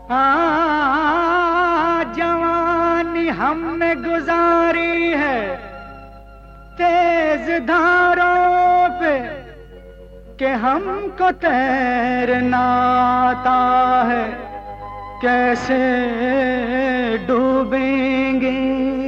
जवानी हमने गुजारी है तेज धारों पे कि हमको तैरना आता है, कैसे डूबेंगे।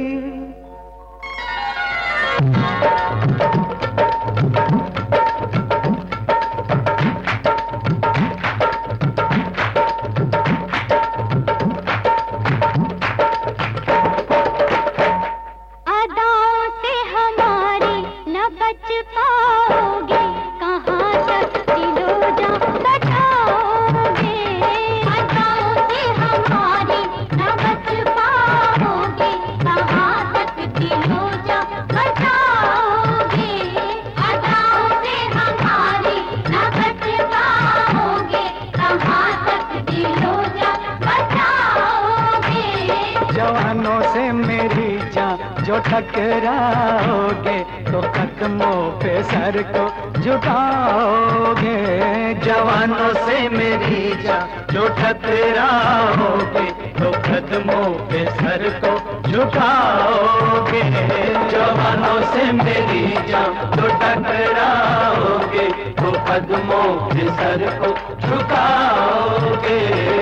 पाओगे कहाँ तक दिलो जा बचाओगे, अदाओं से हमारी न बच पाओगे, कहाँ तक दिलो जा बचाओगे, अदाओं से हमारी न बच पाओगे, कहाँ तक दिलो जा बचाओगे। जवानों से मेरी जान जो टकराओगे तो कदमों पे सर को झुकाओगे। जवानों से मेरी जान जो टकराओगे तो कदमों पे सर को झुकाओगे। जवानों से मेरी जान जो टकराओगे तो कदमों पे सर को झुकाओगे।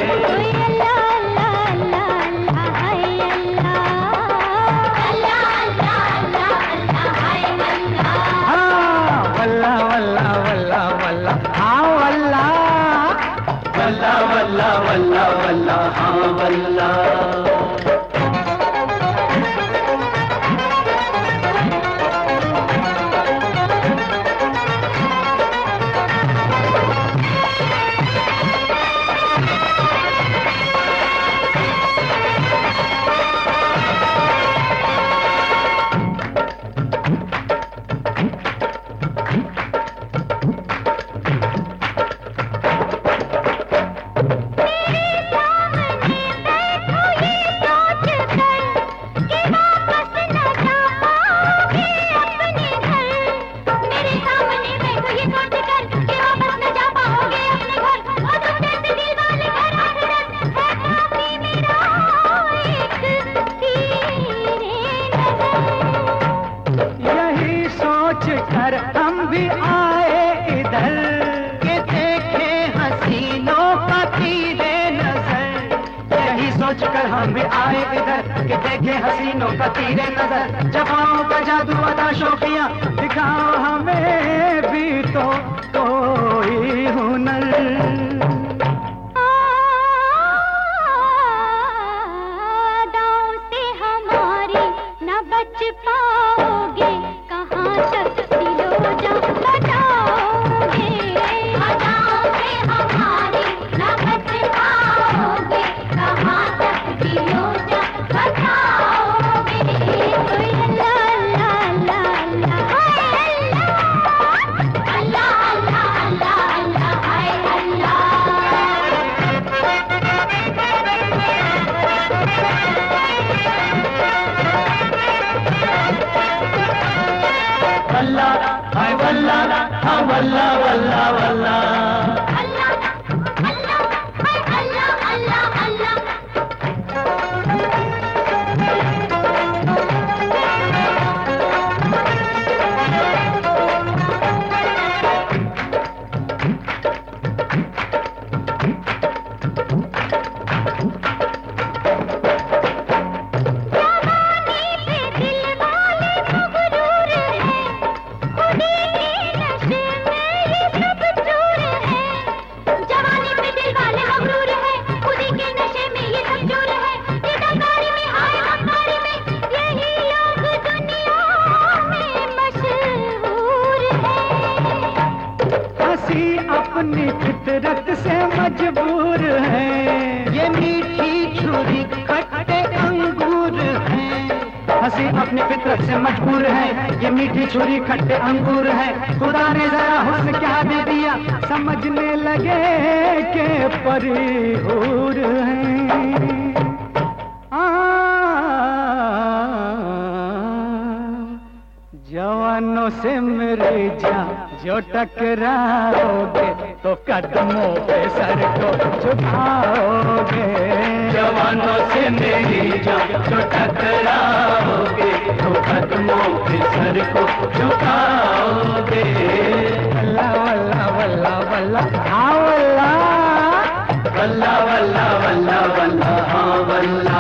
वल्ला वल्ला वल्ला वल्ला हाँ वल्ला। हम भी आए इधर के देखे हसीनों का तीरे नजर। यही सोचकर हम भी आए इधर के देखे हसीनों का तीरे नजर। जवाओं का जादू अदा शौकिया दिखाओ हमें भी तो कोई हुनर। अदाओं से हमारी न बच पाओगे, कहाँ तक दिलो जा बचाओगे। अदाओं से हमारी न बच पाओगे, कहाँ तक दिलो जा बचाओगे। अल्लाह अल्लाह अल्लाह अल्लाह अल्लाह अल्लाह अल्लाह हाय अल्लाह। वल्ला हाय वल्ला हाँ वल्ला वल्ला वल्ला। अल्लाह अल्लाह हाय अल्लाह अल्लाह अल्लाह। अपनी फितरत से मजबूर है, ये मीठी छुरी खट्टे अंगूर है। हंसी अपनी फितरत से मजबूर है, ये मीठी छुरी खट्टे अंगूर है। खुदा ने जरा हुस्न क्या दे दिया, समझने लगे के परी हूर है। जवानों से मेरी जान जो टकराओगे तो कदमों पे सर को झुकाओगे। जवानों से मेरी जान जो टकराओगे तो कदमों के सर को झुकाओगे। वल्ला वल्ला वल्ला वल्ला हाँ वल्ला, वल्ला वल्ला वल्ला वल्ला हाँ वल्ला।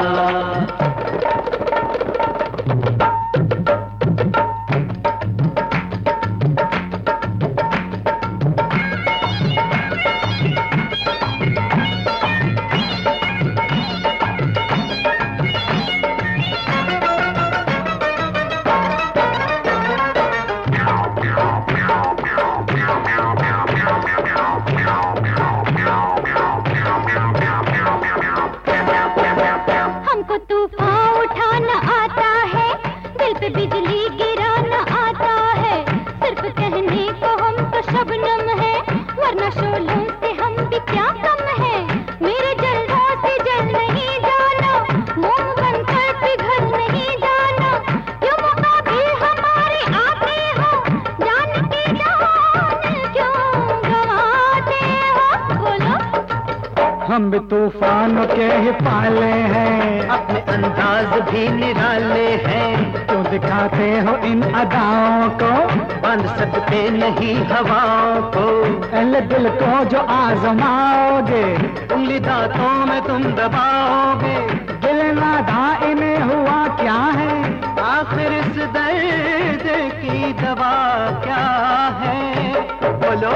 हमको तूफान उठाना आता है, दिल पे बिजली गिराना आता है। सिर्फ कहने को हम तो शबनम है, वरना शोलों से हम भी क्या कम है। मेरे जलवों से जल नहीं जाना, मोम बनकर पिघल नहीं जाना। क्यों मौका भी हमारे आते हो, जान की जान क्यों गंवाते हो। बोलो हम भी तूफानों के ही पाले हैं, अपने अंदाज भी निराले हैं। क्यों दिखाते हो इन अदाओं को, बांध सकते नहीं हवाओं को। पहले दिल को जो आजमाओगे, उंगली दांतों में तुम दबाओगे। दिल नादा इन्हें हुआ क्या है, आखिर इस दर्द की दवा क्या है। बोलो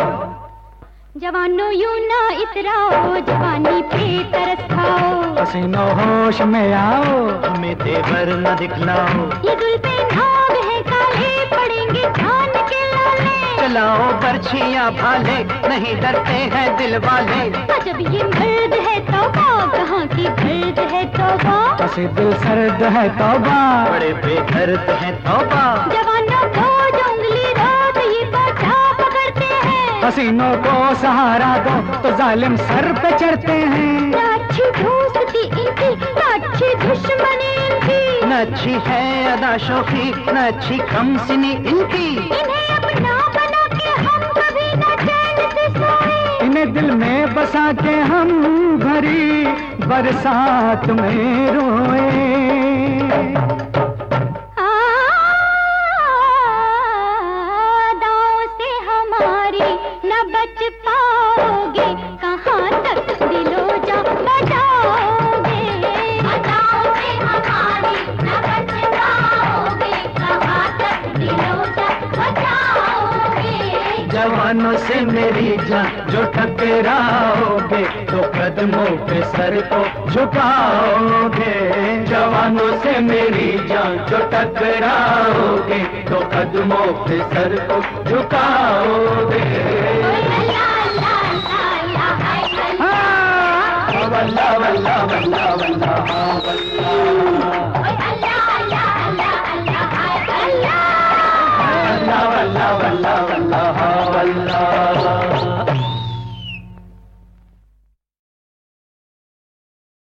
जवानों यूं ना इतराओ, जवानी पे तरस खाओ। पसीनो होश में आओ, हमें तेवर न दिखलाओ। ये दिल पे नाग है काले, पड़ेंगे जान के लाले। चलाओ बर्छियां भाले, नहीं डरते हैं दिल वाले। जब ये मर्द है तौबा, कहाँ की दर्द है तौबा। पसी दिल सर्द है तौबा, बड़े बेदर्द हैं तौबा। जवानों को जो उंगली रात ये बाजा पकड़ते हैं। हसीनों को सहारा दो तो जालिम सर पे चढ़ते हैं। ना अच्छी दोस्ती इनकी, ना अच्छी दुश्मनी इनकी। न अच्छी है अदा शोखी, न अच्छी कमसिनी इनकी। इन्हें अपना बना के हम कभी न चैन से सोए। इन्हें दिल में बसा के हम भरी बरसात में रोए। दांव से हमारी न बच पाओगे, कहाँ तक दिलो जा बजाओगे। दांव से हमारी न बच पाओगे, कहाँ तक दिलो जा बजाओगे। जवानों से मेरी जान जो टकराओगे तो कदमों पे सर को झुकाओगे। जवानों से मेरी जान जो टकराओगे तो कदमों पे सर को झुकाओगे। वल्ला वल्ला वल्ला वल्ला हाँ वल्ला।